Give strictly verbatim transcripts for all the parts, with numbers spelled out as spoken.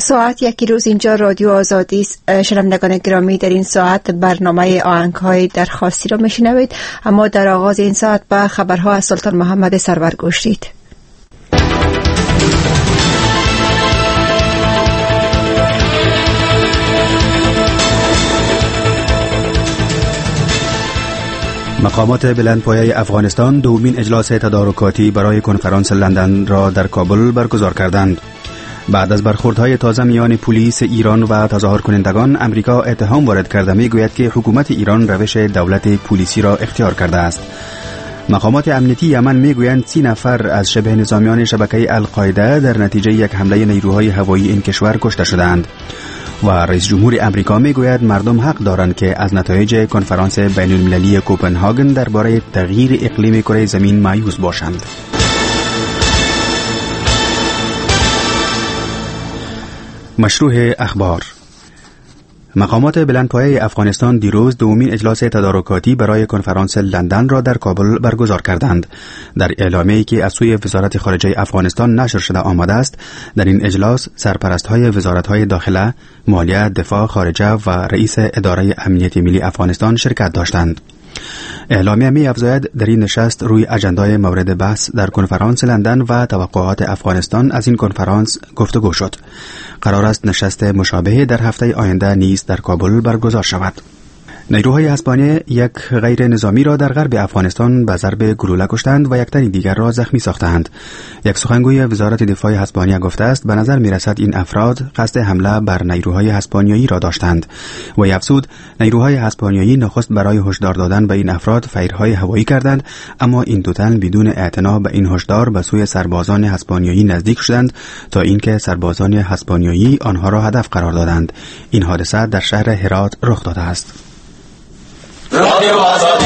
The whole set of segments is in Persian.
ساعت یکی روز اینجا رادیو آزادی است. شنوندگان گرامی، در این ساعت برنامه آهنگ‌های درخواستی را میشنوید، اما در آغاز این ساعت با خبرها از سلطان محمد سرور گوش دید. مقامات بلندپایه افغانستان دومین اجلاس تدارکاتی برای کنفرانس لندن را در کابل برگزار کردند. بعد از برخوردهای تازه میان پلیس ایران و تظاهر کنندگان، امریکا اتهام وارد کرده میگوید که حکومت ایران روش دولت پلیسی را اختیار کرده است. مقامات امنیتی یمن میگویند سی نفر از شبه نظامیان شبکه القاعده در نتیجه یک حمله نیروهای هوایی این کشور کشته شدند. و رئیس جمهور امریکا میگوید مردم حق دارند که از نتایج کنفرانس بین المللی کوپنهاگن درباره تغییر اقلیم کره زمین مایوس باشند. مشروع اخبار. مقامات بلندپایه افغانستان دیروز دومین اجلاس تدارکاتی برای کنفرانس لندن را در کابل برگزار کردند. در اعلامیه‌ای که از سوی وزارت خارجه افغانستان نشر شده آمده است، در این اجلاس سرپرست‌های وزارت‌های داخله، مالیه، دفاع، خارجه و رئیس اداره امنیت ملی افغانستان شرکت داشتند. اعلامیه می افزاید در این نشست روی اجندای مورد بحث در کنفرانس لندن و توقعات افغانستان از این کنفرانس گفتگو شد. قرار است نشست مشابه در هفته آینده نیز در کابل برگزار شود. نیروهای اسپانیا یک غیر نظامی را در غرب افغانستان به ضرب گلوله کشتند و یک تن دیگر را زخمی ساختند. یک سخنگوی وزارت دفاع اسپانیا گفته است به نظر می رسد این افراد قصد حمله بر نیروهای اسپانیایی را داشتند و افزود نیروهای اسپانیایی نخست برای هشدار دادن به این افراد فیرهای هوایی کردند، اما این دو تن بدون اعتنا به این هشدار به سوی سربازان اسپانیایی نزدیک شدند تا اینکه سربازان اسپانیایی آنها را هدف قرار دادند. این حادثه در شهر هرات رخ داده است. رادیو آزادی.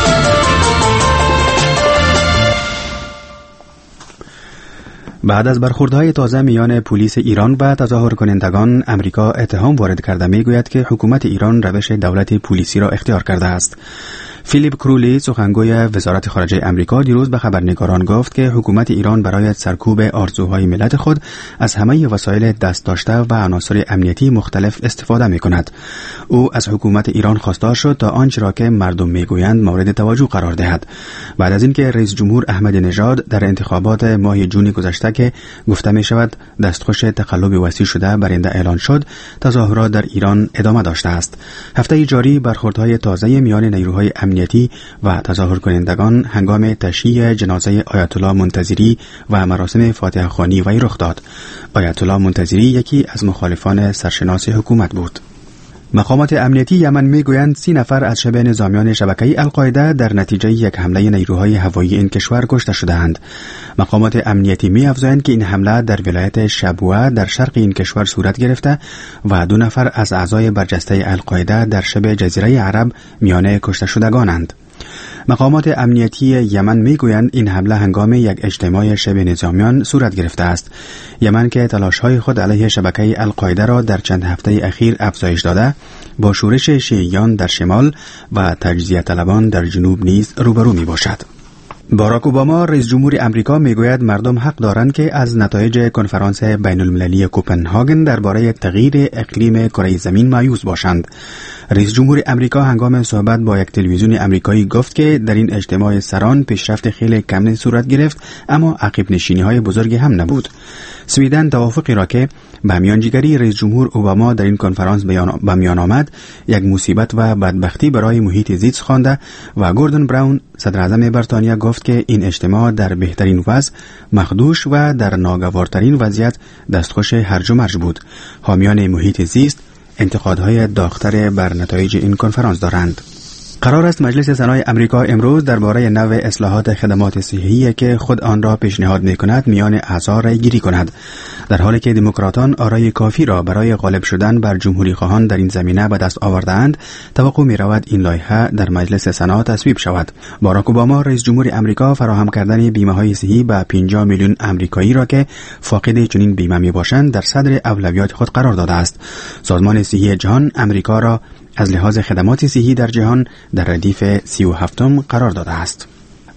بعد از برخوردهای تازه میان پلیس ایران و تظاهر کنندگان، امریکا اتهام وارد کرده میگوید که حکومت ایران روش دولت پلیسی را اختیار کرده است. فیلیپ کرولی، سخنگوی وزارت خارجه امریکا، دیروز به خبرنگاران گفت که حکومت ایران برای سرکوب آرزوهای ملت خود از همه وسایل دست داشته و عناصر امنیتی مختلف استفاده می‌کند. او از حکومت ایران خواستار شد تا آنچه را که مردم میگویند مورد توجه قرار دهد. بعد از اینکه رئیس جمهور احمد نژاد در انتخابات ماه جون گذشته که گفته می شود دستخوش تقلب وسیع شده برنده اعلان شد، تظاهرات در ایران ادامه داشته است. هفته جاری برخوردهای تازه میان نیروهای امنیتی و تظاهر کنندگان هنگام تشییع جنازه آیت الله منتظری و مراسم فاتحه خوانی وی رخ داد. آیت الله منتظری یکی از مخالفان سرشناس حکومت بود. مقامات امنیتی یمن میگویند سی نفر از شبه نظامیان شبکه القاعده در نتیجه یک حمله نیروهای هوایی این کشور کشته شدند. مقامات امنیتی می‌افزایند که این حمله در ولایت شبوه در شرق این کشور صورت گرفته و دو نفر از اعضای برجسته القاعده در شبه جزیره عرب میان کشته شدگانند. مقامات امنیتی یمن میگویند این حمله هنگام یک اجتماع شبه نظامیان صورت گرفته است. یمن که تلاش‌های خود علیه شبکه القاعده را در چند هفته اخیر افزایش داده، با شورش شیعیان در شمال و تجزیه طلبان در جنوب نیز روبرو می باشد. باراک اوباما، رئیس جمهور امریکا، میگوید مردم حق دارند که از نتایج کنفرانس بین المللی کوپنهاگن درباره تغییر اقلیم کره زمین مایوس باشند. رئیس جمهور امریکا هنگام صحبت با یک تلویزیون امریکایی گفت که در این اجتماع سران پیشرفت خیلی کم صورت گرفت، اما عقب نشینی های بزرگی هم نبود. سویدن توافقی را که به میانجیگری رئیس جمهور اوباما در این کنفرانس به میان آمد یک مصیبت و بدبختی برای محیط زیست خوانده و گوردن براون، صدر اعظم بریتانیا، گفت که این اجتماع در بهترین وضع مخدوش و در ناگوارترین وضعیت دستخوش هرج و مرج بود. حامیان محیط زیست انتقادهای داغ‌تر بر نتایج این کنفرانس دارند. قرار است مجلس سنای امریکا امروز درباره نوع اصلاحات خدمات صحی که خود آن را پیشنهاد می‌کند میان اعضا رأی گیری کند، در حالی که دموکراتان آرای کافی را برای غالب شدن بر جمهوری خواهان در این زمینه به دست آورده‌اند. توقع می‌رود این لایحه در مجلس سنا تصویب شود. باراک اوباما، رئیس جمهور امریکا، فراهم کردن بیمه‌های صحی به پنجاه میلیون آمریکایی را که فاقد چنین بیمه میباشند در صدر اولویات خود قرار داده است. سازمان صحی جهان امریکا را از لحاظ خدمات صحی در جهان در ردیف سی و هفتم قرار داده است.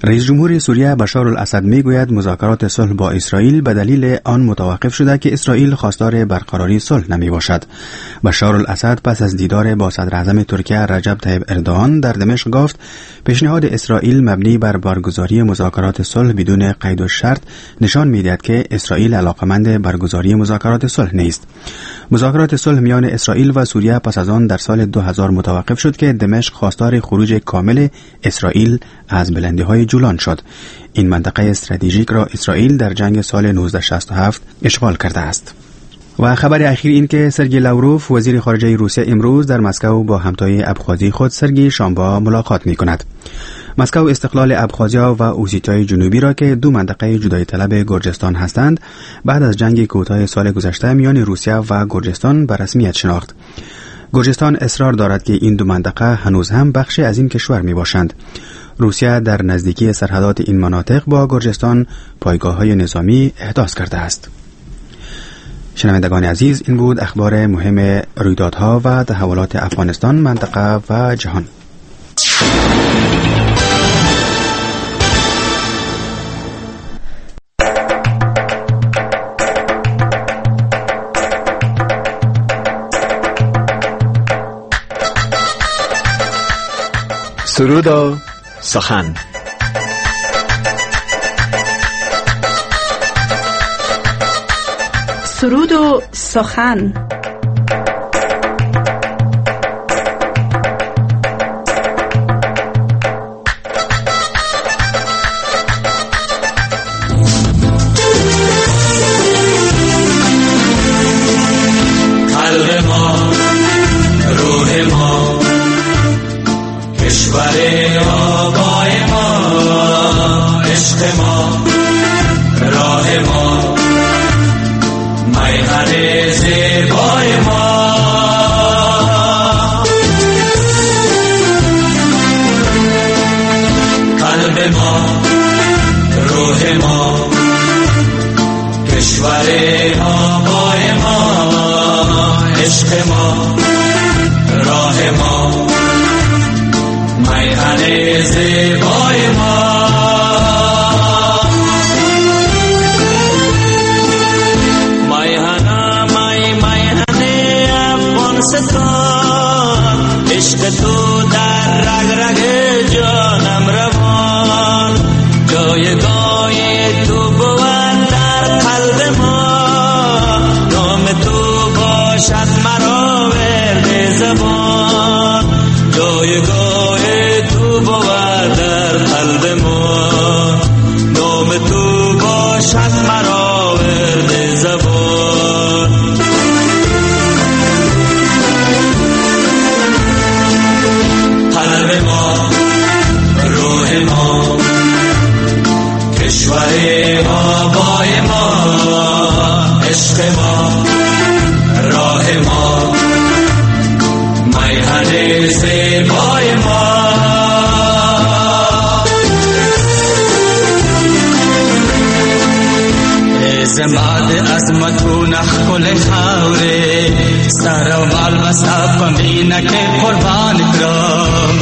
رئیس جمهور سوریه بشار الاسد میگوید مذاکرات صلح با اسرائیل به دلیل آن متوقف شده که اسرائیل خواستار برقراری صلح نمی باشد. بشار الاسد پس از دیدار با صدر اعظم ترکیه رجب طیب اردوغان در دمشق گفت پیشنهاد اسرائیل مبنی بر برگزاری مذاکرات صلح بدون قید و شرط نشان میدهد که اسرائیل علاقمند برگزاری مذاکرات صلح نیست. مذاکرات صلح میان اسرائیل و سوریه پس از آن در سال دو هزار متوقف شد که دمشق خواستار خروج کامل اسرائیل از بلندی‌های جولان شد. این منطقه استراتژیک را اسرائیل در جنگ سال نوزده شصت و هفت اشغال کرده است. و خبر اخیر این که سرگئی لاوروف وزیر خارجه روسیه امروز در مسکو با همتای ابخازی خود سرگئی شامبا ملاقات می کند. مسکو استقلال ابخازیا و اوسیتای جنوبی را که دو منطقه جدای طلب گرجستان هستند بعد از جنگ کوتاه سال گذشته میان روسیه و گرجستان به رسمیت شناخت. گرجستان اصرار دارد که این دو منطقه هنوز هم بخشی از این کشور می باشند. روسیه در نزدیکی سرحدات این مناطق با گرجستان پایگاه‌های نظامی احداث کرده است. شنوندگان عزیز، این بود اخبار مهم رویدادها و تحولات افغانستان، منطقه و جهان. سرود و سخن. سرود و سخن. قلب ما، روح ما، کشور آبای ما، عشق ما، راه ما، میهن زیبای ما. قلب ما، روح ما، کشور آبای ما، عشق ما، راه ما، میهن زیبای ما. عشق تو در رگ رگ جانم روان، جایگاه تو بود در قلب ما، نام تو باشد مرا ورد زبان، جایگاه تو بود در قلب ما، نام تو باشد مرا ورد زبان. قلب ما، روح ما، کشور آبای ما، عشق ما، راه ما، میهن زیبای ما. زماد عظمتو نخل خاوره، سر و مال و صف مینه که قربان کرم.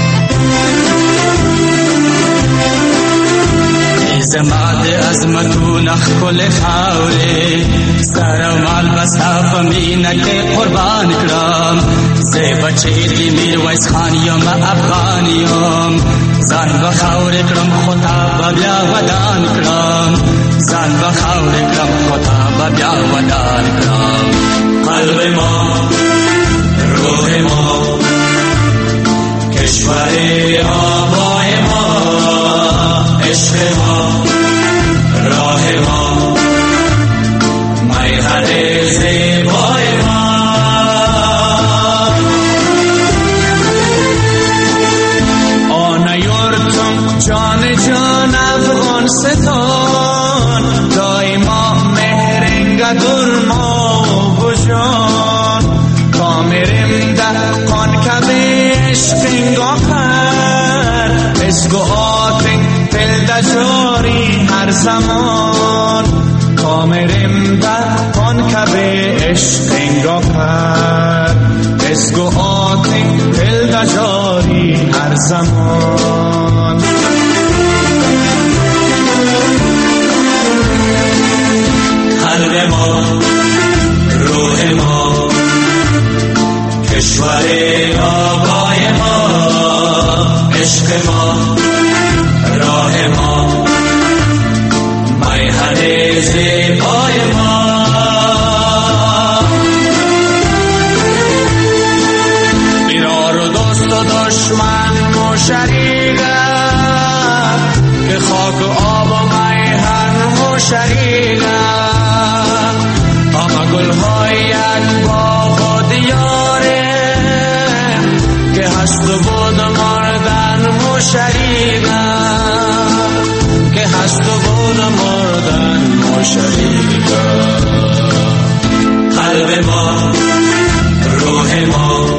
زماد عظمتو نخل خاوره، سر و مال و صف مینه که قربان کرم. زی بچه دی میرویس خانیم افغانیم، زن بخور کرم خدا بیا ودان کرم، زن بخور کرم خدا بیا ودان کرم. قلب ما، روح ما، کشور آبای ما، عشق ما، راه ما، میهن زیبای ما. آن یورتم جان جان افغانستان، دایما مهرنگ درما و جان، کامرم ده قان کبه عشقنگا پر، اسگو آتن تل دجاری هر زمان، کامرم ده قان کبه عشقنگا پر، اسگو آتن تل دجاری هر زمان. راه ما، کشور آبای ما، عشق ما، راه ما، میهن زیبای ما. بیار و دوست و دشمن و شریکه، که خاک و آب و میهن و شریکه. همه گل‌های یک باغ و دیاره، که هست و بود مردن و شریکه، که هست و بود مردن و شریکه. قلب ما، روح ما،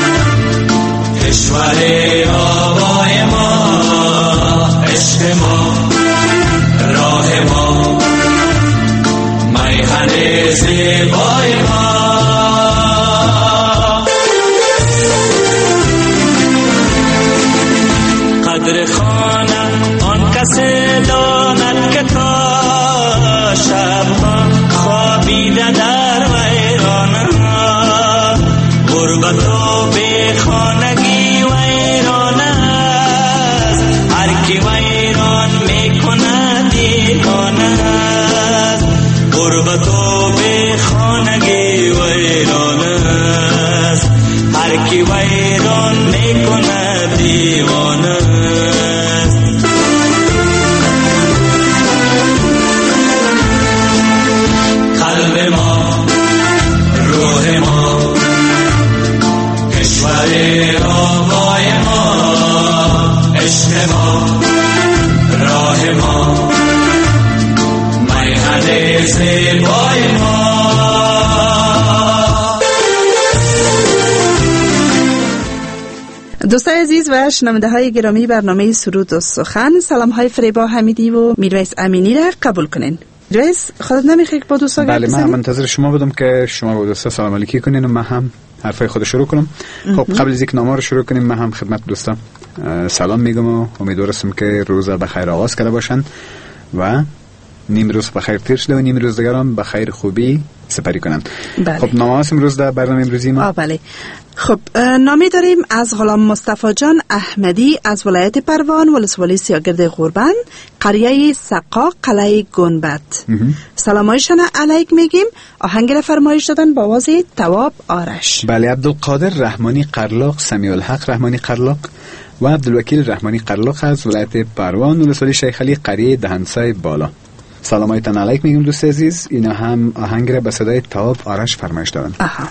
کشور آبای ما، عشق ما، راه ما، میهن زیبای ما. قدر خانه آن کسی داند که تا شبها خوابیده در ویرانه، غربت و بی خانگی ویرانه است، هر کی ویران میکند دیوانه است. غربت و بی خانگی ویرانه است، هر کی ویران میکند دیوانه است. قلب ما، روح ما، کشور آبای ما، عشق ما، راه ما، میهن زیبای ما. دوستای عزیز و شنونده های گرامی برنامه سرود و سخن، سلام های فریبا حمیدی و میرویس امینی را قبول کنین. میرویس، خودت نمیخوای که با دوستا گپ بزنی؟ بله، من منتظر شما بودم که شما با دوستا سلام علیکی کنین و من هم حرفای خود شروع کنم. خب قبل از اینکه نامه رو شروع کنیم، من هم خدمت دوستا سلام میگم و امیدوارم که روز بخیر آغاز کرده باشن و نیم روز بخیر تیر شده و نیم روز دیگر هم بخیر خوبی سپری کنن. بله. خب نامه هاست امروز در برنامه امروزی ما. آه بله. خب نامی داریم از غلام مصطفی جان احمدی از ولایت پروان، ولسوالی سیاگرد غوربند، قریه سقا، قلعه گنبد. سلامایشان علیک میگیم. آهنگ را فرمایش دادن با آواز تواب آرش. بله، عبدالقادر رحمانی قرلاق، سمیع الحق رحمانی قرلاق و عبدالوکیل رحمانی قرلاق از ولایت پروان، ولسوالی شیخ علی، قریه دهنسای بالا. سلامایتان علیک میگیم دوست عزیز. اینا هم آهنگ را به صدای تواب آرش فرمایش دادن. آها.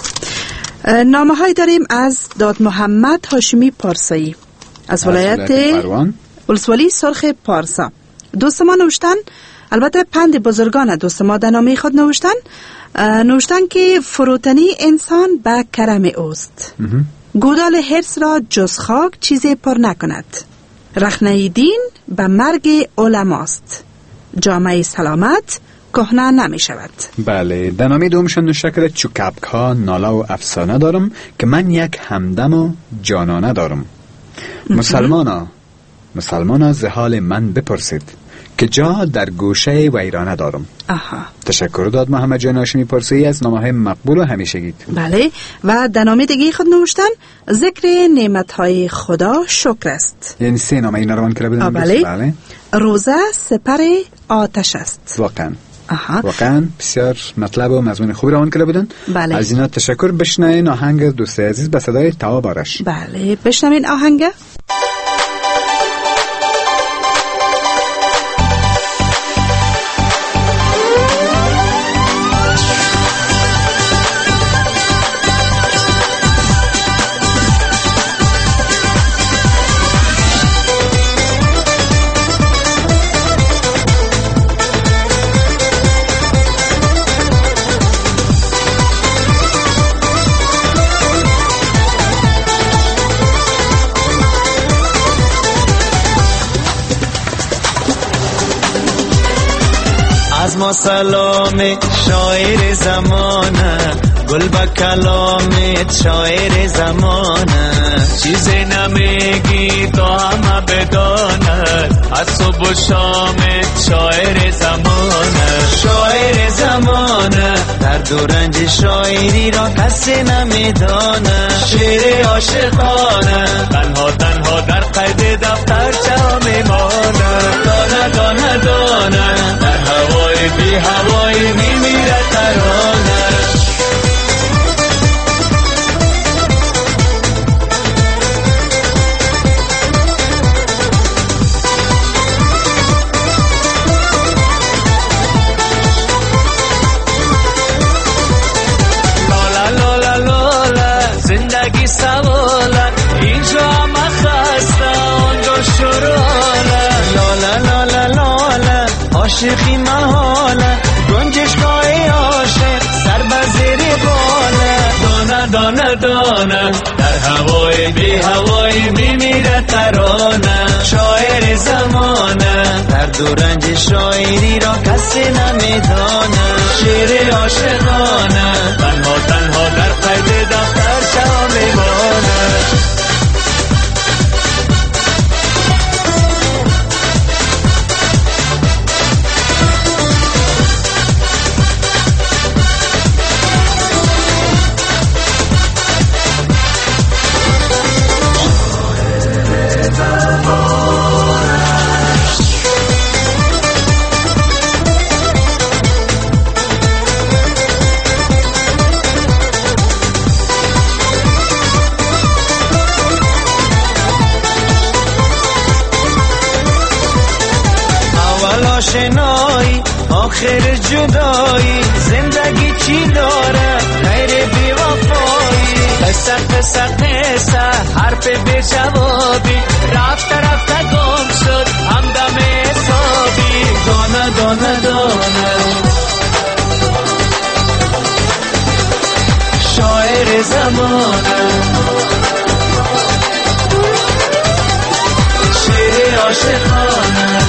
نامه های داریم از داد محمد هاشمی پارسایی از ولایت پروان، ولسوالی سرخ پارسا. دوست ما نوشتن، البته پند بزرگان دوست ما در نامه خود نوشتن نوشتن که فروتنی انسان به کرم اوست. گودال حرص را جز خاک چیزی پر نکند. رخنه دین به مرگ علماست. جامعه سلامت کهنه نمی شود. بله، در نامه دومشان نوشته کرده چو کبک ها ناله و افسانه دارم، که من یک همدم و جانانه دارم. مسلمانا مسلمانا ز حال من بپرسید، که جا در گوشه ویرانه دارم. آها. تشکر داد محمد جان هاشمی پارسایی از نامه های مقبول و همیشگی. بله، و در نامه دیگه خود نوشتن ذکر نعمت های خدا شکر است. یعنی سه نامه اینا روان کرده بودن. بله. بله. روزه سپر آتش است. واقعا آها. واقعا بسیار مطلب و مضمون خوبی روان کرده بودن. بله. از اینا تشکر. بشنوین آهنگ دوست عزیز به صدای تواب آرش. بله، بشنوین آهنگ. از ما سلام شاعر زمانه، گل با کلامت شاعر زمانه، چیزی نمیگی تو همه بداند، از صبح و شامت شاعر زمانه، شاعر زمانه. درد و رنج شاعری را کسی نمیدانه، شعر عاشقانه تنها تنها در قید دفتر چه میمانه. دانه دانه دانه در هوای بی هوای میمیره ترانه. زندگی سواله اینجا همه خسته اونجا شراله. لاله لاله لاله عاشقی محاله، گنجشگاه عاشق سر به زیر باله. دانه دانه دانه در هوای بی هوای میمیره ترانه، شاعر زمانه. درد و رنج شاعری را کسی نمیدانه، شعر عاشقانه تنها تنها در قید دفتر چه میمانه. آشنایی آخر جدایی، زندگی چی داره غیر بی وفایی. قصه قصه قصه حرف بی جوابی، رفته رفته گم شد همدم حسابی. دانه دانه دانه شاعر زمانه، شعر عاشقانه.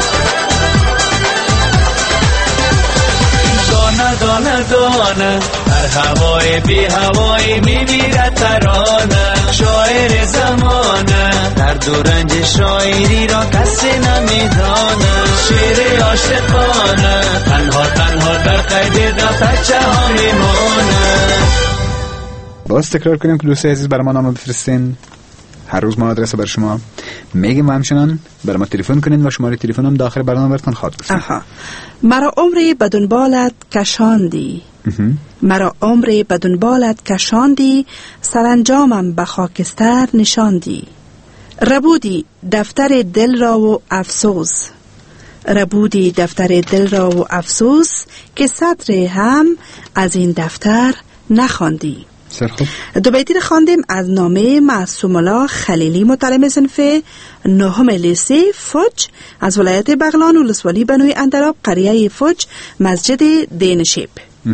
دانه دانه در هوای بی هوای میمیره ترانه، شاعر زمانه. درد و رنج شاعری را کسی نمیدانه، شعر عاشقانه تنها تنها در قید دفتر چه ها میمانه. باز تکرار کنیم که دوستای عزیز برای ما نامه بفرستین، هر روز ما آدرس بر شما میگیم و همچنان برای ما تلفن کنین و شماره تلفن هم داخل برنامه براتون خواهد گفتیم. آها. مرا عمری به دنبالت کشاندی، مرا عمری به دنبالت کشاندی، سرانجامم به خاکستر نشاندی. ربودی دفتر دل را و افسوس، ربودی دفتر دل را و افسوس، که سطر هم از این دفتر نخواندی. دو بیتی را خواندیم از نامه معصوم الله خلیلی، متعلم صنف نهم لیسه فوج از ولایت بغلان، ولسوالی بنوی اندراب، قریه فوج، مسجد دینشیب.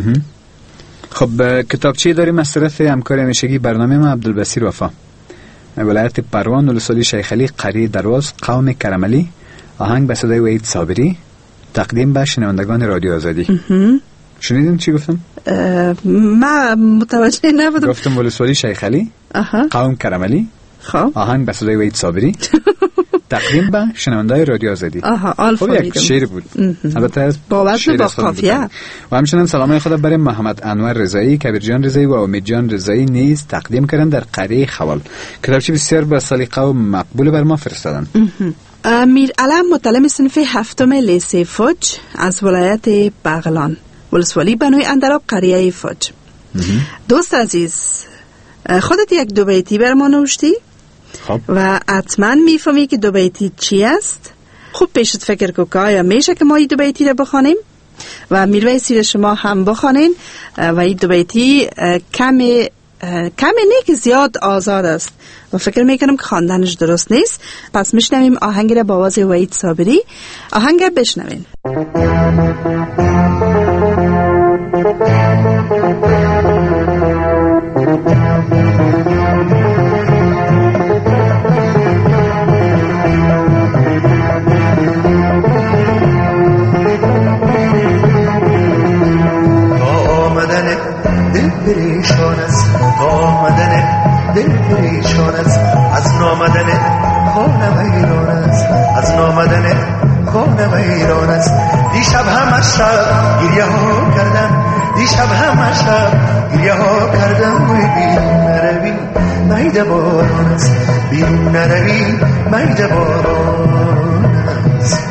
خب کتابچه داریم از طرف همکار همیشگی برنامه ما عبدالبصیر وفا، ولایت پروان، ولسوالی شیخ علی، قریه درواز، قوم کرملی. آهنگ به صدای وحید صابری، تقدیم به شنوندگان رادیو آزادی. شنیدین چی گفتم؟ ما متوجه نبودم. گفتم ولسوالی شیخ علی، قوم کرملی، خب آهنگ به صدای وحید صابری، تقدیم به شنوندگان رادیو آزادی. آها الفا یک شعر بود، البته بابت با قافیه. و همچنین سلامای خود برای محمد انور رضایی، کبیر جان رضایی و امید جان رضایی نیز تقدیم کردن در قریه خوال. کتابچه بسیار با سلیقه و مقبول بر ما فرستادن. امیر علم، متعلم صنف هفتم لیسه فوج از ولایت بغلان، ولسوالی بنوی اندراب، قریه فوج. دوست عزیز، خودت یک دو بیتی بر ما نوشتی؟ خب. و حتما میفهمی که دو بیتی چی است؟ خوب پیشت فکر کو که آیا میشه که ما این دو بیتی رو بخوانیم و میرویسی رو شما هم بخوانین و این دو بیتی کمی کمی نه که زیاد آزاد است و فکر میکنم که خواندنش درست نیست. پس میشنویم آهنگ را با آواز وحید صابری. آهنگ بشنوین. آمدن پریشان است تا آمدن دل پریشان است از نامدن خانم ایران است از نامدن خانم ایران است دیشب همه شب گریه ها کردم دیشب همه شب گریه ها کردم وی بیرون نروی مید باران است بیرون نروی مید باران است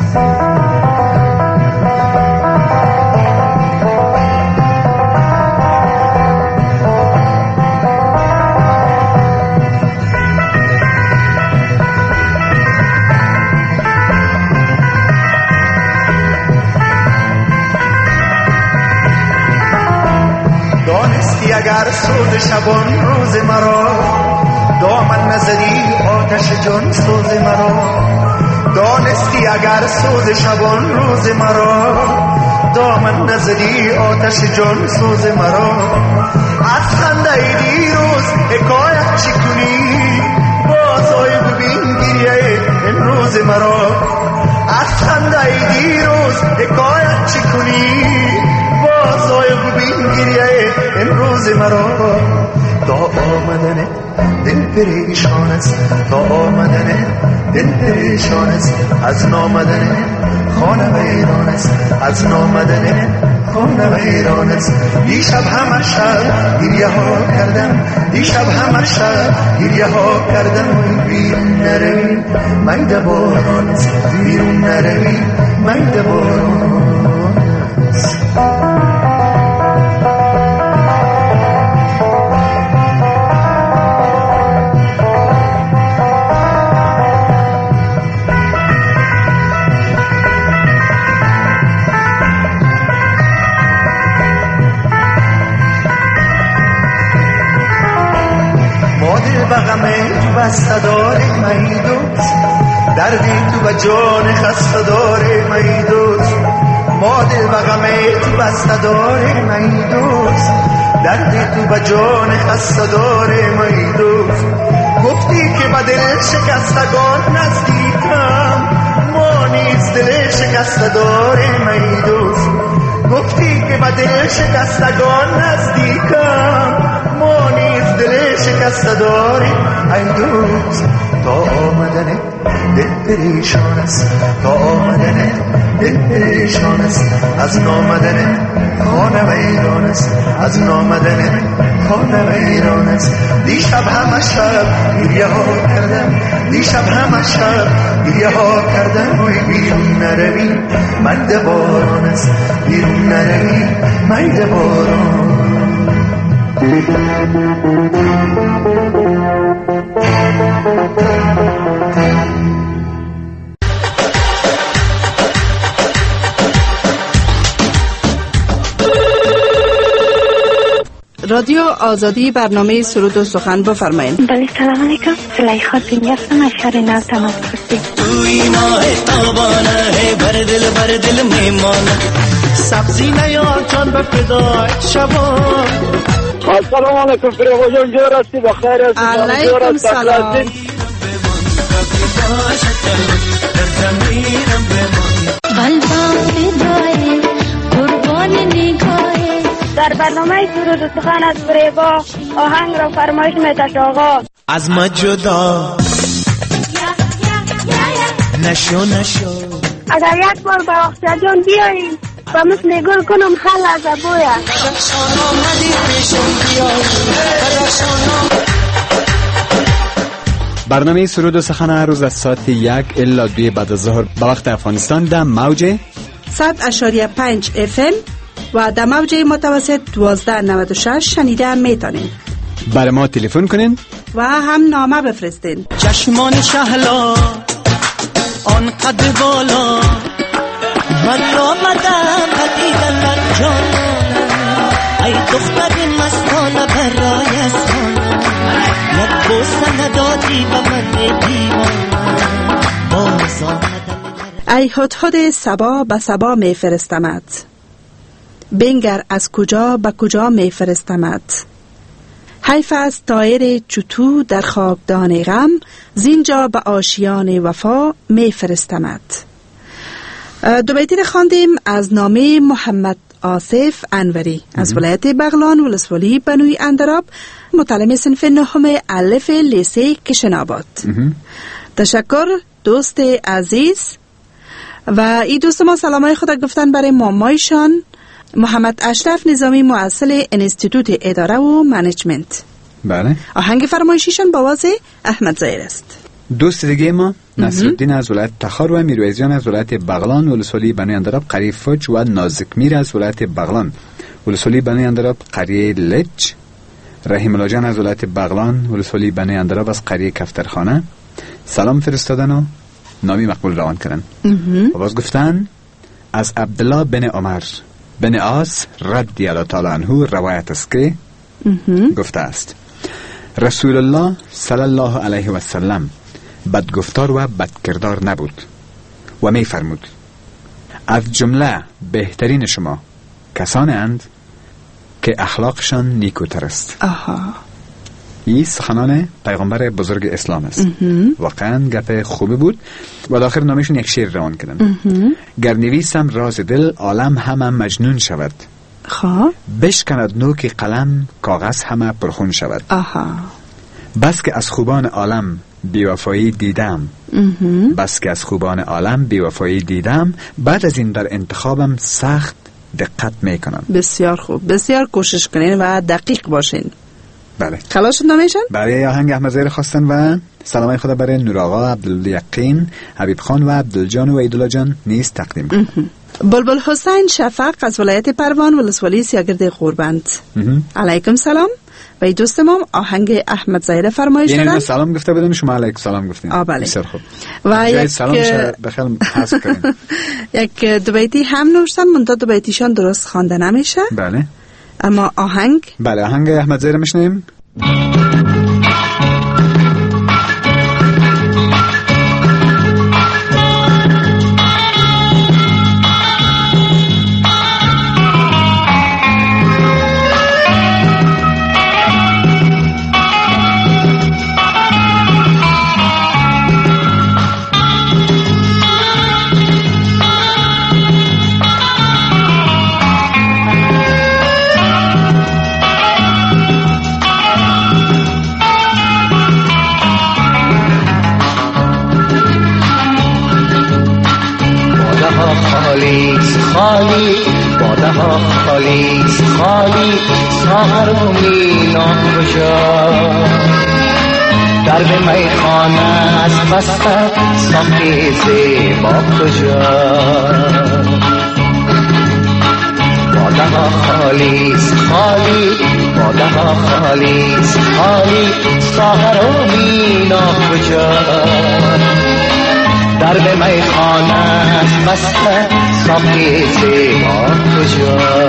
اگر سوز شبان روز مرا دامن نزدی آتش جان سوز مرا دانستی اگر سوز شبان روز مرا دامن نزدی آتش جان سوز مرا از خنده دیروز حکایت چی کنی باز آی ببین گریه امروز مرا از خنده دیروز حکایت چی کنی باز آی ببین گریه امروز مرا تا آمدن دل پریشان است تا آمدن دل پریشان است از نامدن خانم ایران است از نامدن خانم ایران است دیشب همه شب گریه ها کردم دیشب همه شب گریه ها کردم بیرون نروی مید باران است بیرون نروی مید باران است بسته داره مایی دوست دردی تو و جان خسته داره مایی دوست ما دل و غمه تو بسته داره مایی دوست دردی تو و جان خسته داره مایی دوست گفتی که با دل شکستگان نزدیکم ما نیز دل شکسته داره مایی دوست گفتی که با دل شکستگان نزدیکم ما نیز دل شکسته داری ای دوست تا آمدن دل پریشان است تا آمدن دل پریشان است از نامدن خانم ایران است از نامدن خانم ایران است دیشب همه شب گریه ها کردم دیشب همه شب گریه ها کردم وی بیرون نروی مید باران است بیرون نروی مید باران رادیو آزادی برنامه سرود و سخن بفرمایید. بله سلام علیکم. زلیخا دنیا هستم از شهر نو تماسکوسی. توی ماه تابانه بر دل بر دل میمانه سبزی نیاد جان به فدای شبان. السلام علیکم فریقا جان جور هستی بخیر هستی علیکم سلام. در برنامه سرود و سخن از فریبا آهنگ را فرمایش می‌دهد آقا. از ما جدا نشو نشو اگر یک بار به وقت جان بیاییم و مثل گل کنم خل از ابویا. برنامه سرود و سخن روز از ساعت یک الا دوی بعد از ظهر به وقت افغانستان در موج صد اشاریه پنج اف ام و در موج متوسط دوازده نود و شش شنیده میتونین. برای ما تلفن کنین و هم نامه بفرستین. چشمان شهلا آن قد بالا من آمدم پدیدن در جانم ای دختر مستانه برای اسمانم یک بوسه ندادی به من دیوانم باز آمدم ای هدهد صبا به صبا می فرستمت بنگر از کجا به کجا می فرستمت حیف است طایر چوتو در خاکدان غم زینجا به آشیان وفا می فرستمت. دو بیتی خواندیم از نامه محمد آصف انوری از ولایت بغلان ولسوالی بنوی اندراب، متعلم صنف نهم الف لیسه کشناباد. تشکر دوست عزیز. و این دوست ما سلامای خود گفتن برای مامایشان محمد اشرف نظامی، مؤسس انستیتوت اداره و منیجمنت. بله. آهنگ فرمایشیشان با آواز احمد ظاهر است. دوست دیگه ما نصرالدین از ولایت تخار و میرویزیان از ولایت بغلان ولسوالی بنوی اندراب قریه فج و نازک میر از ولایت بغلان ولسوالی بنوی اندراب قریه لج، رحیم الله جان از ولایت بغلان ولسوالی بنوی اندراب از قریه کفترخانه سلام فرستادن و نامی مقبول روان کردن. و باز گفتن از عبدالله بن عمر بن عاص رضی الله تعالی عنه روایت است که گفته است رسول الله صلی الله علیه و سلم بدگفتار و بدکردار نبود و می فرمود از جمله بهترین شما کسانی اند که اخلاقشان نیکوتر است. آها. این سخنان پیغمبر بزرگ اسلام است. واقعا گپ خوبی بود. و داخل نامشون یک شعر روان کردن. گر نویسم راز دل عالم همه مجنون شود، خواه بشکند نوک قلم کاغذ همه پرخون شود. آها. بس که از خوبان عالم بیوفایی دیدم، بس که از خوبان عالم بیوفایی دیدم، بعد از این در انتخابم سخت دقت میکنم. بسیار خوب، بسیار کوشش کنین و دقیق باشین. بله. خلاص شد نامیشن؟ برای آهنگ احمد ظاهر خواستن و سلامای خدا برای نور آقا، عبدالیقین، حبیب خان و عبدالجان و عیدالله جان نیز تقدیم کنم. بلبل حسین شفق از ولایت پروان ولسوالی سیاگرد قوربند. علیکم سلام. و ای دوست ما آهنگ احمد ظاهر فرمایش دادن. یعنی سلام گفته بودیم شما علیکم سلام گفتین. آ بله. بسیار خوب. و یک سلامش بخیر حذف کنین. یک دو بیتی هم نوشتن، منتها دو بیتیشان درست خوانده نمیشه. بله. اما آهنگ بله آهنگ احمد ظاهر میشنیم. خالی باده ها خالی خالی ساغر و مینا کجا در به میخانه از بسته ساقی زیبا کجا باده ها خالی خالی باده ها خالی خالی ساغر و مینا کجا در به میخانه بسته ساقی زیبا کجا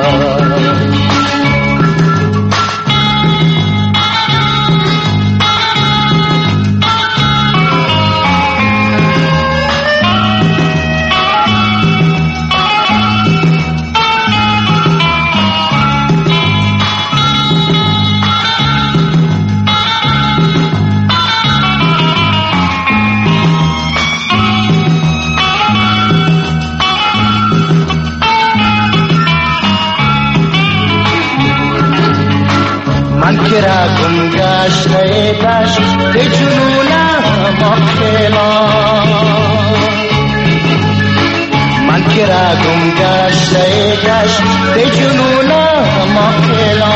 که را گم گشته دشت به جنونم آخلا من که را گم گشته دشت به جنونم آخلا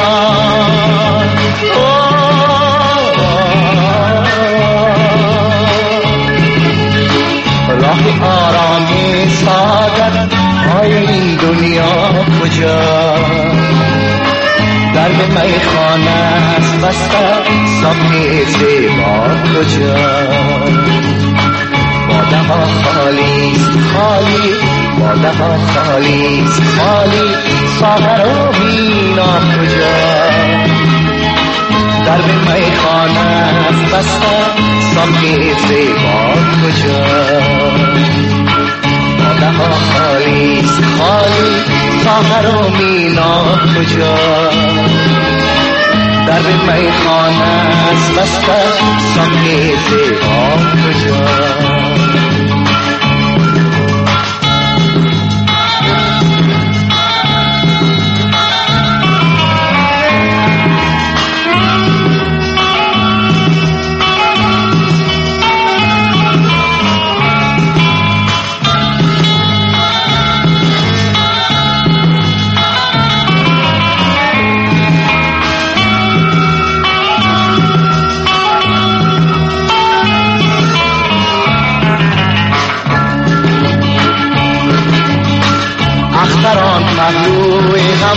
راه آرامی سعادت های این دنیا کجا در به میخانه است بسته ساقی زیبا کجا باده ها خالی خالی باده ها خالی خالی ساغر و مینا کجا در به میخانه است بسته ساقی زیبا کجا باده ها خالی خالی ساغر و مینا کجا در به میخانه است بسته ساقی زیبا کجا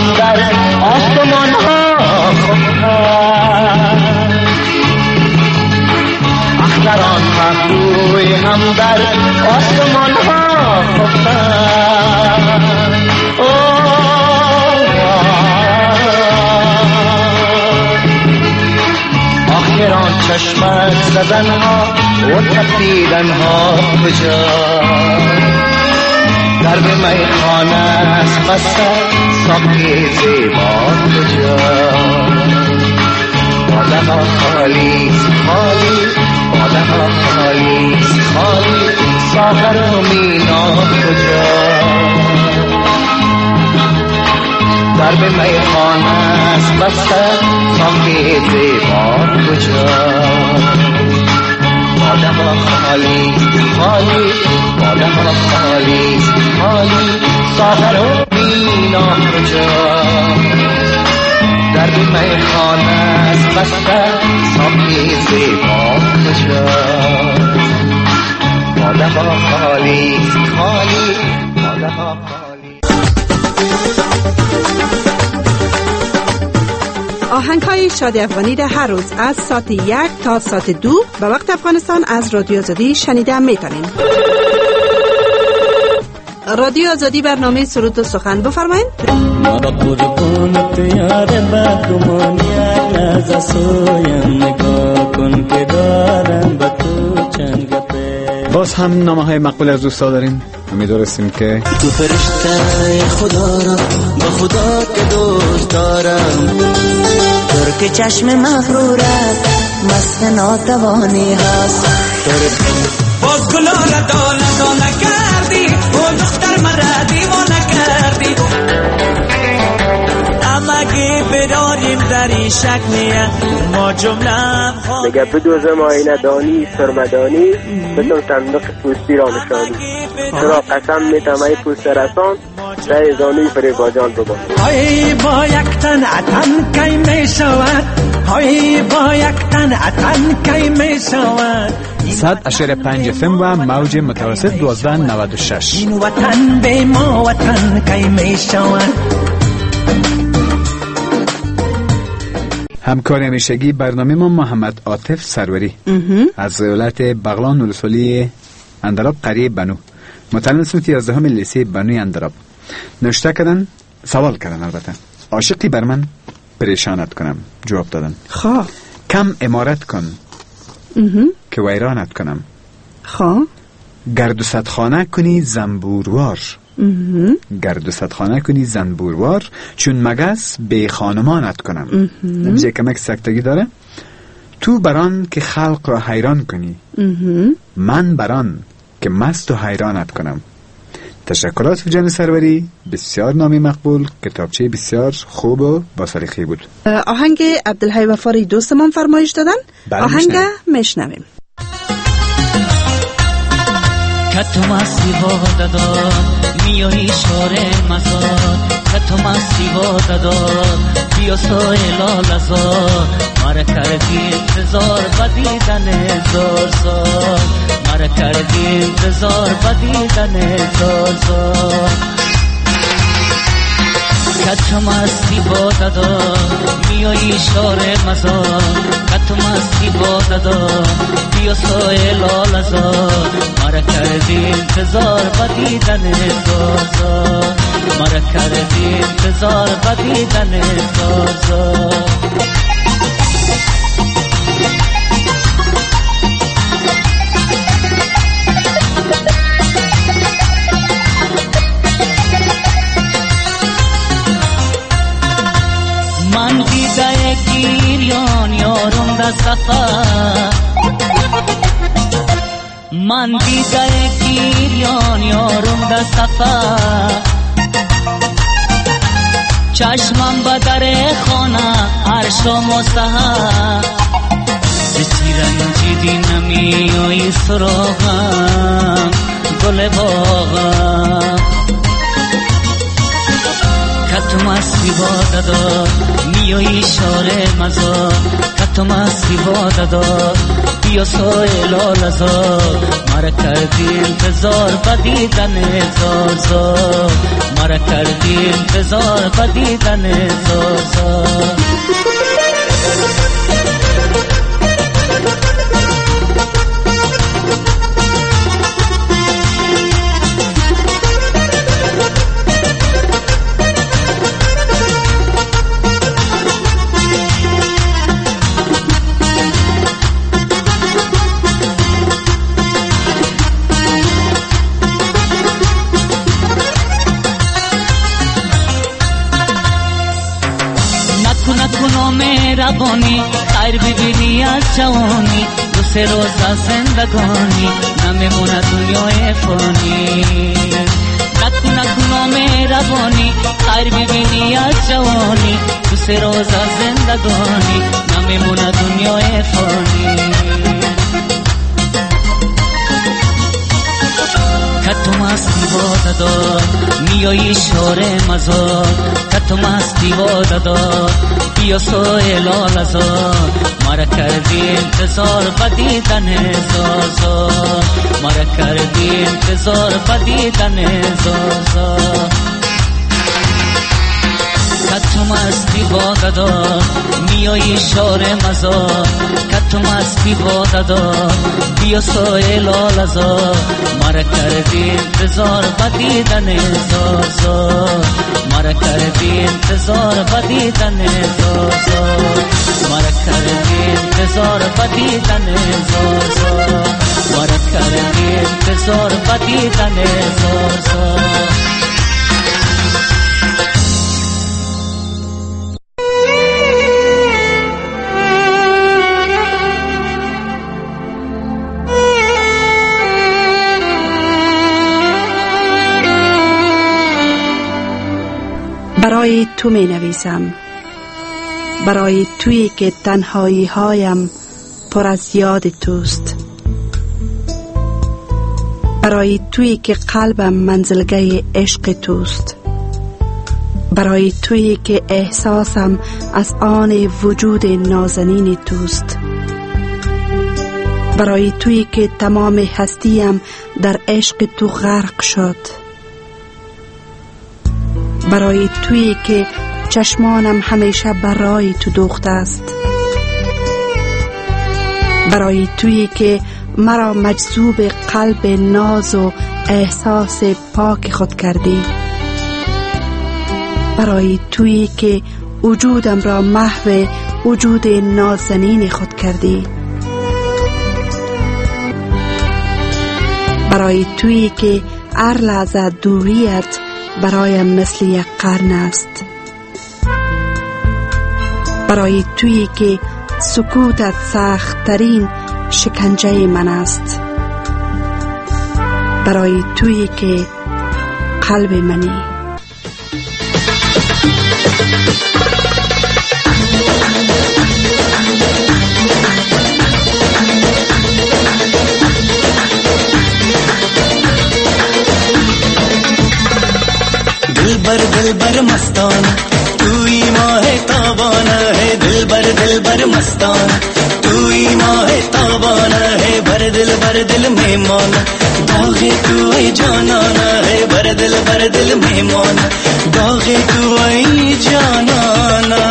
هم در آسمان ها خفتند، اختران پهلوی هم در آسمان ها خفتند. آخران چشمت زدن ها و تپیدن ها کجا، درب میخانه است بسته ساقی زیبا کجا، باده ها خالی خالی، باده ها خالی خالی، ساغر و مینا کجا، درب میخانه است بسته ساقی زیبا کجا، باده ها خالی خالی، باده ها خالی خالی، ساغر و مینا کجا، درب میخانه است بسته ساقی زیبا کجا، باده ها خالی خالی، باده ها خالی. آهنگ های شادی افغانی را هر روز از ساعت یک تا ساعت دو به وقت افغانستان از رادیو آزادی شنیده میتونیم. رادیو آزادی برنامه سرود و سخن بفرمایید. ما قربانت یار بدگمانی از سویم نگاه کن که دارم با تو چند گپه. باز هم نامه های مقبول از دوستا داریم. امیدوارستیم که تو فرشته خدا را با خدا که دوست دارم، در که چشم مغرورت مست ناتوانی هست، باز گلا را دانه دانه کردی و دختر مرا دیوانه کردی، امگه بداریم در این شک نیت ما جمله میگه بدوزم آینه دانی سرمدانی بتون صندوق پوستی را نشانی، چرا قسم میتم ای پوست رسان ده زانوی فریباجان ببان. های با یک تن اتن کی می شود، های با یک تن اتن کی می شود، صد اشاره پنج فم و موج متوسط دوازده نود و شش. این وطن به ما وطن کی می شود. همکار همیشگی برنامه ما محمد عاطف سروری از ولایت بغلان ولسوالی اندراب قریه بنو، متعلم صنف یازدهم لیسه بنوی اندراب، نوشته کردن، سوال کردن البته، عاشقی بر من پریشانت کنم، جواب دادن خواه کم امارت کن که ویرانت کنم، خواه گرد و صدخانه کنی زنبوروار، گرد و صدخانه کنی زنبوروار، چون مگس به خانمانت کنم. نمیشه کمک سکتگی داره. تو بران که خلق را حیران کنی، من بران که مست و حیرانت کنم. تشکرات جان سروری، بسیار نامی مقبول، کتابچه بسیار خوب و با سلیقه بود. آهنگ عبدالحی وفاری دوستمان فرمایش دادن. آهنگ میشنویم. کتو مستی با دادا میایی شاره مزار، کتو مستی با دادا بیا سایلا لزار، مرا کردی انتظار بدیدن زار زار، مرا کردی انتظار بدیدن زار زار، کتو مستی با دادا میایی شاره مزار، کتو مستی با دادا بیا سایلا لزار، مرا کردی انتظار بدیدن زار زار، مرا کردی انتظار بدیدن زار زار. من دیده گیریان یارم در سفر، من دیده گیریان یارم در سفر، چشمم به در خانه هر شام و سحر، بچی رنجیدی نمیایی سراغم گل باغم، کتو مستی با دادا میایی شاره مزار، کتو مستی با دادا بیا سایلا لزار، مرا کردی انتظار بدیدن زار زار، مرا کردی انتظار بدیدن زوزا. خیر ببینی از جوانی دو سه روز از زندگانی نمیمونه دنیای فانی. نکو نکو مهربانی خیر ببینی از جوانی دو سه روز از زندگانی نمیمونه دنیای فانی. کتو مستی بادا دار میایی شوره مزار کتو مستی بادا دار بیا سوی لال ازار مرا کردی انتظار بدیدن زازار مرا کردی انتظار بدیدن زازار. کتو مستی بادا دار میایی شوره مزار کتو مستی بادا دار بیا سوی لال ازار مرا کردی انتظار بدیدن زازار مرا کردی انتظار بدیدن زازار مرا کردی انتظار بدیدن زازار مرا کردی انتظار بدیدن زازار. برای تو می نویسم، برای تویی که تنهایی هایم پر از یاد توست، برای تویی که قلبم منزلگاه عشق توست، برای تویی که احساسم از آن وجود نازنین توست، برای تویی که تمام هستیم در عشق تو غرق شد، برای تویی که چشمانم همیشه برای تو دوخته است، برای تویی که مرا مجذوب قلب ناز و احساس پاک خود کردی، برای تویی که وجودم را محو وجود نازنین خود کردی، برای تویی که هر لحظه دوریت برایم مثل یک قرن است، برای تویی که سکوتت سخت ترین شکنجه من است، برای تویی که قلب منی. दिलबर दिलबर मस्तान तू ही माह ताबाना है दिलबर दिलबर मस्तान तू ही माह ताबाना है भर दिल भर दिल मेहमान दागे तू ऐ जानाना है भर दिल भर दिल मेहमान दागे तू ऐ जानाना.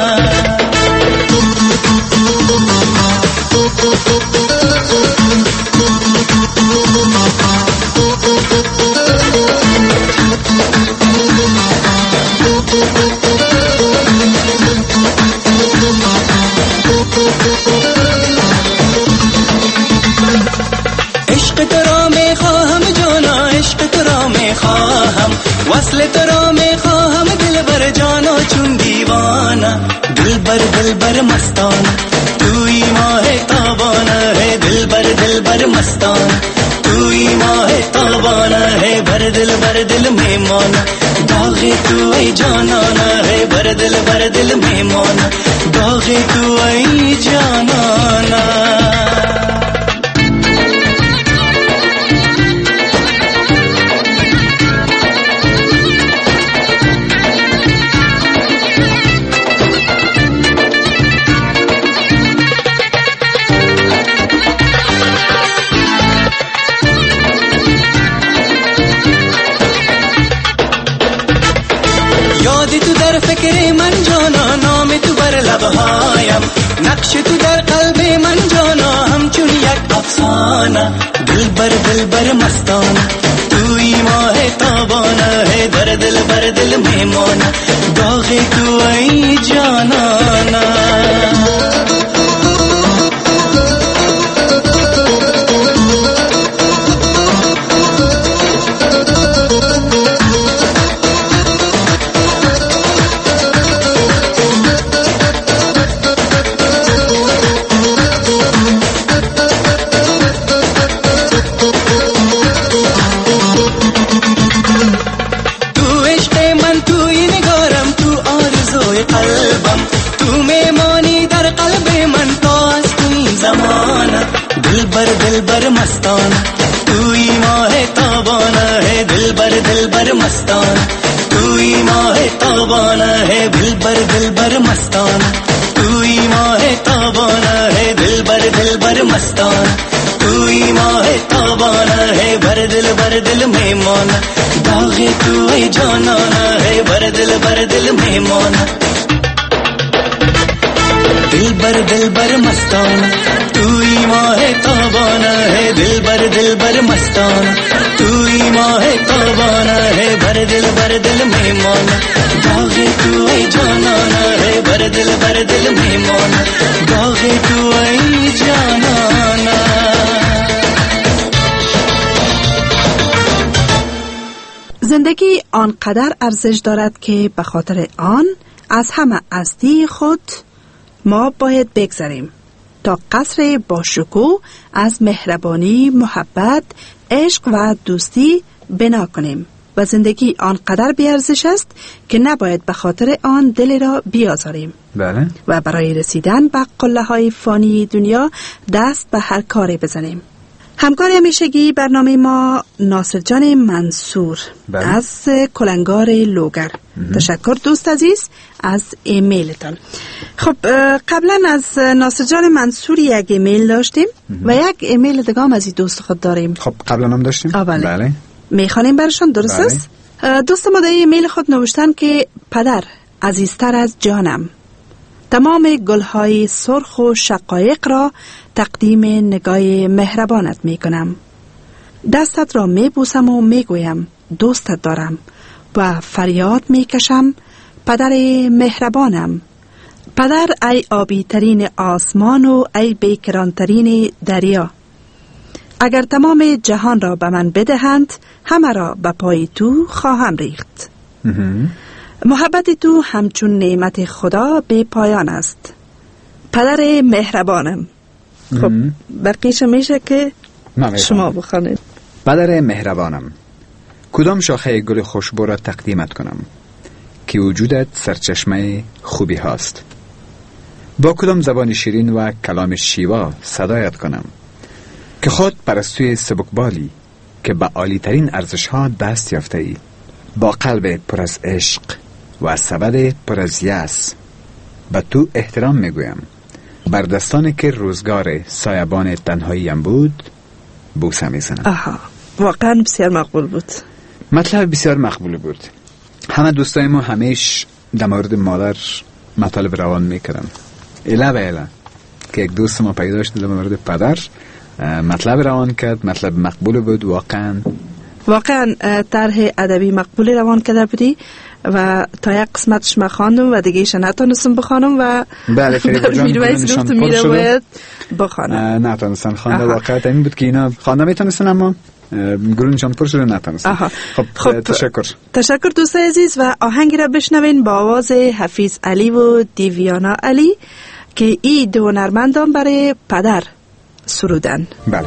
इश्क तेरा में ख्वाहम जाना इश्क तेरा में ख्वाहम वस्ल तेरा में ख्वाहम दिल भर जाना चुन दीवाना दिलबर दिलबर मस्तान तू ही माह ताबाना है दिलबर दिलबर मस्तान तू ही माह ताबाना है भर दिल भर दिल मेहमान दागे तू ऐ जानाना है भर दिल भर दिल मेहमान दागे तू ऐ जानाना. شبهایم، نقش تو در قلب من جانا همچون یک افسانه، دل بر دل بر مستانه، توی ماه تابانه، در دل بر دل میمانه، داغ تو ای جانانه. دل بر دل بر مستانه، توی ماه تابانه، ہے دل بر دل بر مستانه، توی ماه تابانه، ہے دل بر دل بر مستانه، توی ماه تابانه، ہے دل بر دل بر مستانه، توی ماه تابانه، ہے بر دل بر دل میمانه، داغ تو ای جانانه، ہے بر دل بر دل میمانه، دل بر دل بر مستانه، توی ماه تابانه، ہے دل بر دل بر مستانه، توی ماه تابانه، ہے بر دل بر دل میمانه، داغ تو ای جانانه، ہے بر دل بر دل میمانه، داغ تو ای جانانه. زندگی آنقدر ارزش دارد که به خاطر آن از همه هستی خود ما باید بگذریم تا قصر با شکوه از مهربانی، محبت، عشق و دوستی بنا کنیم و زندگی آنقدر بیارزش است که نباید به خاطر آن دل را بیازاریم. بله. و برای رسیدن به قله های فانی دنیا دست به هر کاری بزنیم. همکار همیشگی برنامه ما ناصر جان منصور بله. از کلنگار لوگر. مهم. تشکر دوست عزیز از ایمیلتان. خب قبلا از ناصر جان منصور یک ایمیل داشتیم مهم. و یک ایمیل دگام از این دوست خود داریم. خب قبلا هم داشتیم. بله. بله. میخوانیم برشان درست بله. است؟ دوست ما در ایمیل خود نوشتن که پدر عزیزتر از جانم، تمام گلهای سرخ و شقایق را تقدیم نگاه مهربانت می کنم. دستت را می بوسم و می گویم دوستت دارم و فریاد می کشم پدر مهربانم. پدر ای آبی ترین آسمان و ای بیکران ترین دریا. اگر تمام جهان را به من بدهند همه را به پای تو خواهم ریخت. محبت تو همچون نعمت خدا بی پایان است. پدر مهربانم. خب بقیش میشه که شما بخوانید. پدر مهربانم، کدام شاخه گل خوشبو را تقدیمت کنم که وجودت سرچشمه خوبی هاست؟ با کدام زبان شیرین و کلام شیوا صدایت کنم که خود پرستوی سبکبالی که به عالی ترین ارزش ها دست یافته ای، با قلب پر از عشق و سبد پر از یأس به تو احترام میگویم. بر دستانی که روزگار سایبان تنهاییم بود بوسه میزنم. آها، واقعا بسیار مقبول بود. مطلب بسیار مقبول بود. همه دوستای ما همیش در مورد مادر مطالب روان میکردن. اله به اله که یک دوست ما پیدا شد در مورد پدر مطلب روان کرد. مطلب مقبول بود. واقعا واقعا طرح ادبی مقبول روان کرده بودی و تا یک قسمتش ما خواندم و دیگه ایش نتونستم بخوانم و بله فریبا جان میرویس گفت میره باید بخوانم. نتونستن خوانده. واقعا این بود که اینا خوانده میتونستن اما گلونشان پر شده نتونستن. خب, خب تشکر تشکر دوست عزیز و آهنگی را بشنوین با آواز حفیظ علی و دیویانا علی که ای دو هنرمندان برای پدر سرودن. بله.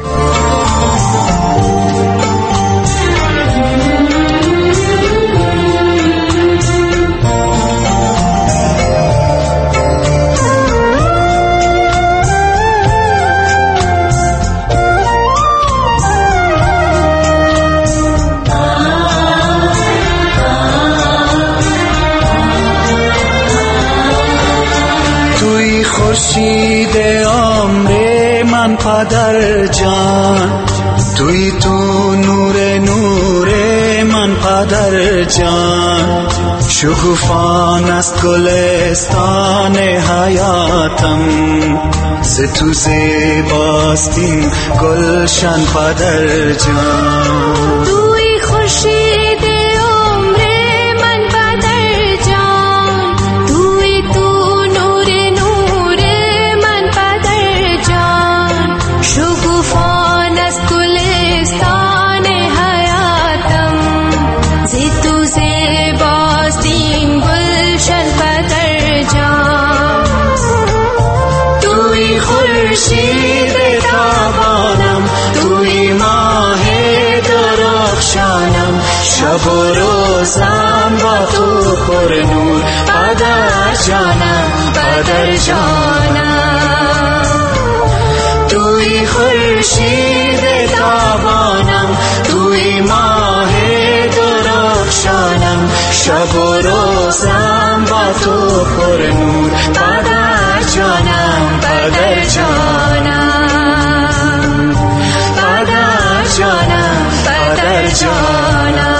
خورشید عمر من من پدر جان، توی تو نور نور من پدر جان. شکوفان است گلستان حیاتم، ز تو زیباست این گلشن پدر جان. توی خورشید عمر من پدر جان، توی تو نور نور من پدر جان. شکوفان است گلستان حیاتم، ز تو زیباست این گلشن پدر جان. توی خورشید تابانم، توی ماه درخشانم، شب و روزم با تو پر نور پدر جانم، پدر جانم. توی خورشید تابانم، توی ماه درخشانم، شب و روزم با تو پر نور پدر جانم، پدر جانم، پدر جانم، پدر جانم.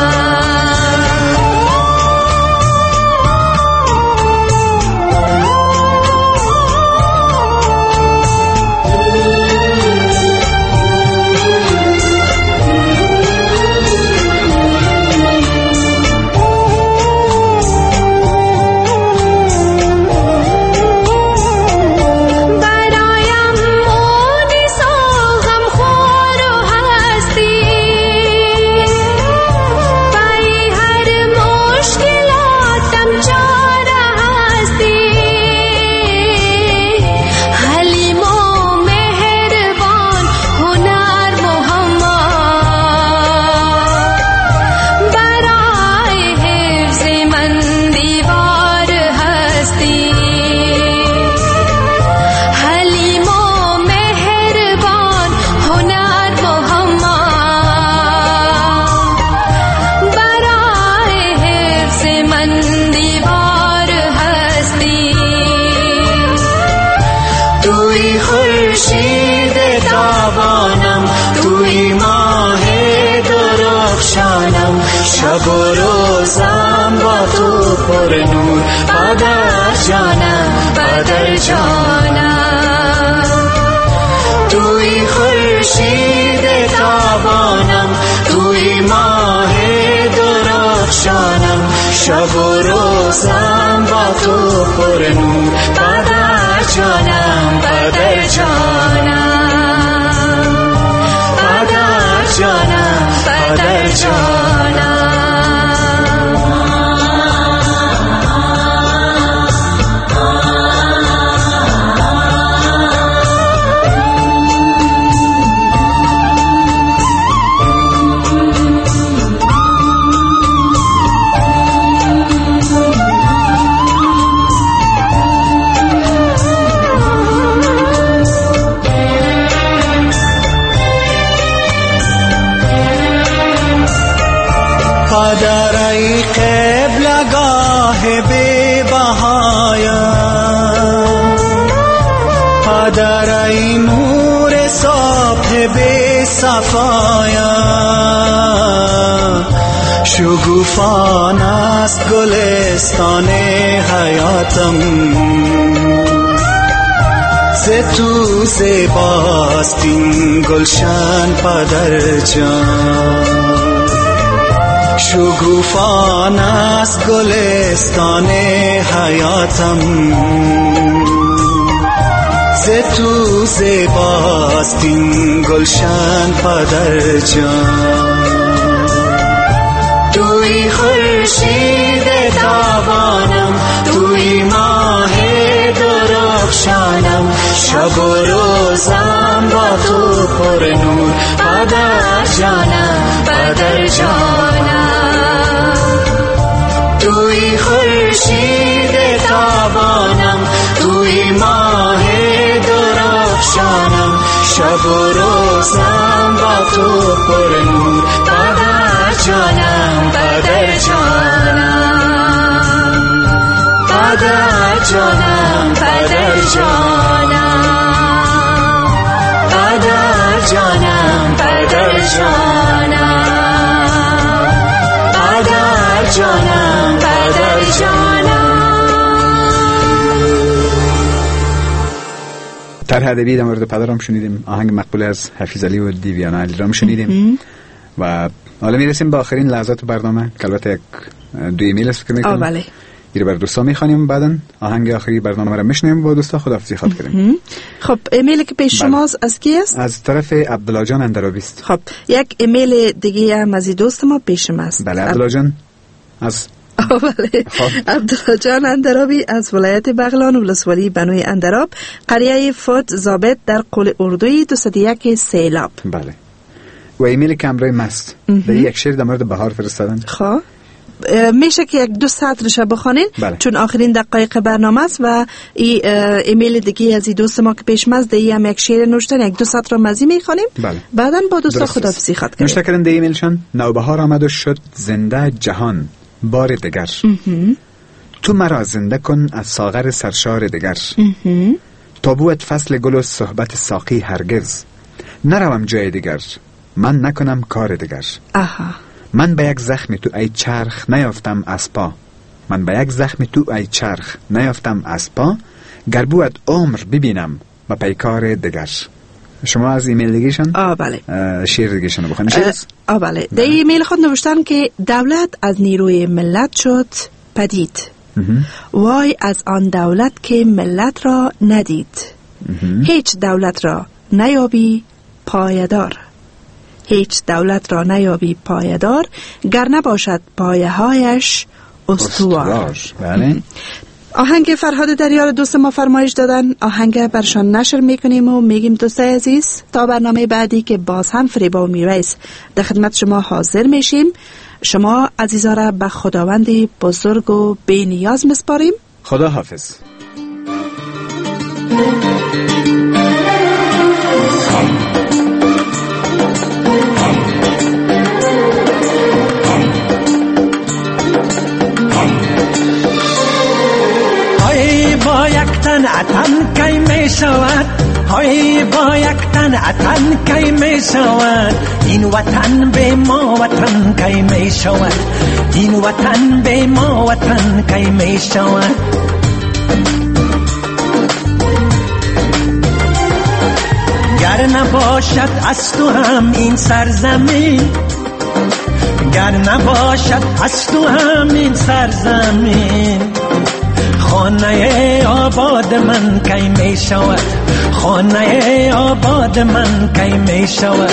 شب و روزم با تو پر نور پدر جانم، پدر جانم. توی خورشید تابانم، توی ماه درخشانم، شب و روزم با تو پر نور پدر جانم، پدر جانم، پدر جانم، پدر جانم. پدر ای قبلگاه بی بهایم، پدر ای نور صبح بی صفایم. شگوفان است گلستان حیاتم، ز تو زیباست این گلشن پدر جان. شگوفان است گلستان حیاتم، ز تو زیباست این گلشن پدر جان. توی خورشید تابانم، توی ماه درخشانم، شب و روزم با تو پر نور پدر جانم، پدر جانم. توی خورشید تابانم، توی ماه درخشانم، شب و روزم با تو پر نور پدر جانم، پدر جانم، پدر جانم، پدر جانم، جانم پدر جانم پدر جانم. طرح ادبی در مورد پدرم شنیدیم، آهنگ مقبول از حفیظ علی و دیویانا علیرام شنیدیم و حالا میرسیم به آخرین لحظات برنامه که البته یک دو ایمیل است فکر میکنم. بله. این رو بر دوستا میخوانیم، بعداً آهنگ آخری برنامه رو میشنیم با دوستا خداحافظی خواد کنیم. خب ایمیل که پیش شماست از کی است؟ از طرف عبدالله جان اندرابی است. خب یک ایمیل دیگه هم از دوست ما پیش ماست. بله عبدالله جان از بله عبدالله جان اندرابی از ولایت بغلان ولسوالی بنوی اندراب، قریه فوت ضابط در قل اردوی دو صد و یک سیلاب. بله و ایمیل کمرای مست در یک شعر در مورد بهار فرستادن. خب میشه که یک دو سطرش بخونین؟ بله. چون آخرین دقایق برنامه است و ای ایمیل دیگه از دوست ما که پیش ماست دی هم یک شعر نوشتن، یک دو سطر مزی میخونیم. بله. بعداً با دوستا خداحافظی خواد کنیم. نوشته کردن در ایمیلشان: نوبهار آمد و شد زنده جهان بار دگر، تو مرا زنده کن از ساغر سرشار دگر، تابوت فصل گل و صحبت ساقی هرگز، نروم جای دگر من نکنم کار دگر. آها. من به یک زخم تو ای چرخ نیافتم از پا، من به یک زخم تو ای چرخ نیافتم از پا، گربوت عمر ببینم و پیکار دگر. شما از ایمیل دیگهشان؟ آه بله. شعر دیگهشان بخونید. آه بله. در ایمیل خود نوشتن که دولت از نیروی ملت شد پدید، وای از آن دولت که ملت را ندید، هیچ دولت را نیابی پایدار، هیچ دولت را نیابی پایدار، گر نباشد پایه هایش استوار. بله. آهنگ فرهاد دریار دوست ما فرمایش دادن، آهنگ برشان نشر میکنیم و میگیم دوستای عزیز تا برنامه بعدی که باز هم فریبا و میرایس در خدمت شما حاضر میشیم. شما عزیزا را به خداوند بزرگ و بی نیاز مسپاریم. خدا حافظ. با یک تن عطن کی می شود، های با یک تن عطن کی می شود، این وطن به ما وطن کی می شود، این وطن به ما وطن کی می شود. گر نباشد از تو هم این سرزمین، گر نباشد از تو هم این سرزمین، خانه آباد من کی می شود، خانه آباد من کی می شود.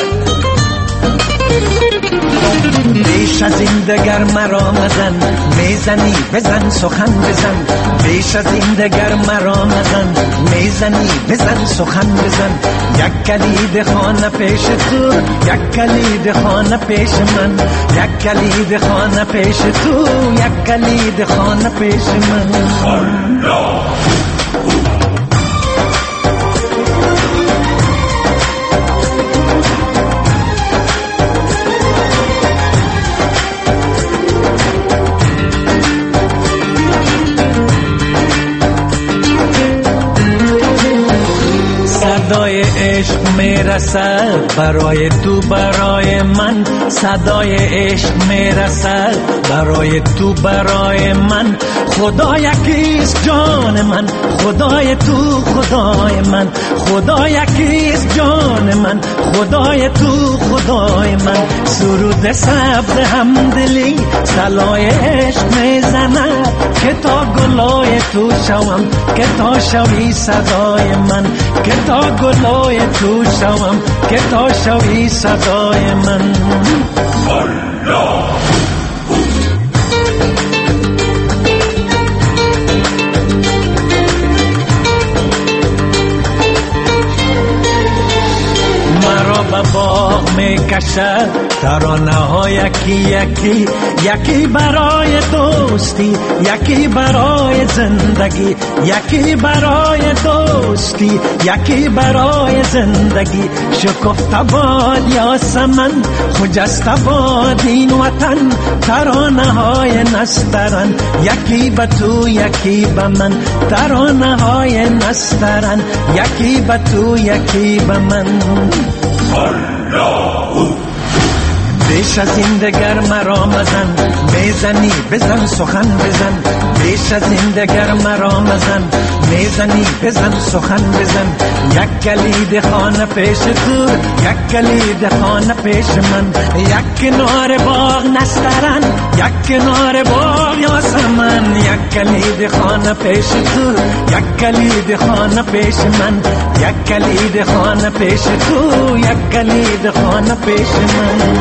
بیش از این دگر مرا مزن، میزنی بزن سخن بزن، بیش از این دگر مرا مزن، میزنی بزن سخن بزن. یک کلید خانه پیش تو، یک کلید خانه پیش من، یک کلید خانه پیش تو، یک کلید خانه پیش من. صدای عشق میرسد برای تو برای من، صدای عشق میرسد برای تو برای من. خدا یکیست جان من، خدای تو خدای من، خدا یکیست جان من، خدای تو خدای من. سرود سبز همدلی صلای عشق میزند، که تا گلای تو شوم، که تا شوی صدای من، که تا گلای تو شوم، که تا شوی صدای من. الله مرا به باغ می کشد ترانه ها یکی یکی، یکی برای دوستی، یکی برای زندگی، یکی برای دوستی، یکی برای زندگی. شکفته باد یاسمن، خجسته باد این وطن، ترانه های نسترن، یکی به تو یکی به من، ترانه های نسترن، یکی به تو یکی به من. الله بیش از این دگر مرا مزن، میزنی بزن سخن بزن، بیش از این دگر مرا مزن، میزنی بزن سخن بزن. یک کلید خانه پیش تو، یک کلید خانه پیش من، یک کنار باغ نسترن، یک کنار باغ یاسمن. یک کلید خانه پیش تو، یک کلید خانه پیش من، یک کلید خانه پیش تو، یک کلید خانه پیش من.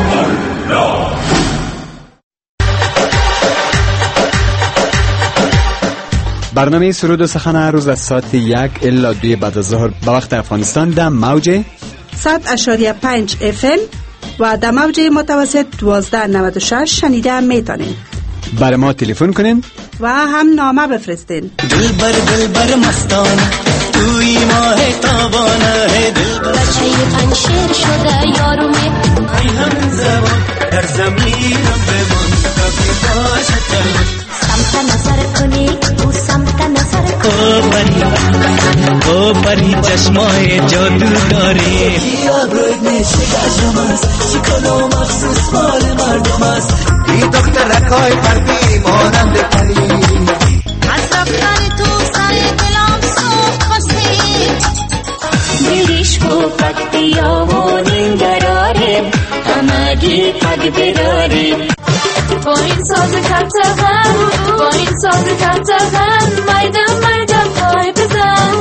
برنامه سرود و سخن هر روز از ساعت یک الا دوی بعد از ظهر به وقت افغانستان در موج صد اشاریه پنج اف ام و در موج متوسط دوازده نود و شش شنیده میتونین. برای ما تلفن کنین و هم نامه بفرستین. دل بر دل بر مستانه توی ماه تابانه، دل بچه پنشیر شده یارومه، ای هم زبان در زمینم بمان، کافی باشه تلوش سمت نظر کنی او سمت نظر کنی. او بری او بری چشمای جادو داری، یا بروید نیست شگرجم است، شکلو مخصوص مال مردم است. این دخترکای پردی مانند پری، از رفتن تو سر دلم سوخت خواستی. بریش و پکتی آمونین دراریم، همگی پک بداریم. با این ساز کتغن، با این ساز کتغن، میدم میدم پای بزن.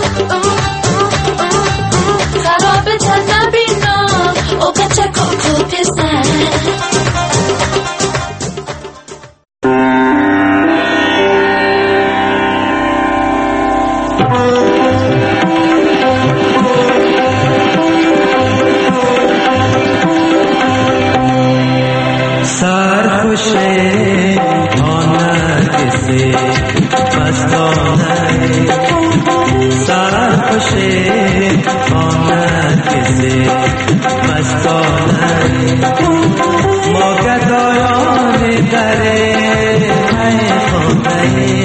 خراب تن نبینا او کچه کوکو بزن. سرخوشه آنه کسی بستانه، سرخوشه آنه کسی بستانه. ما گدایان دره های خانه،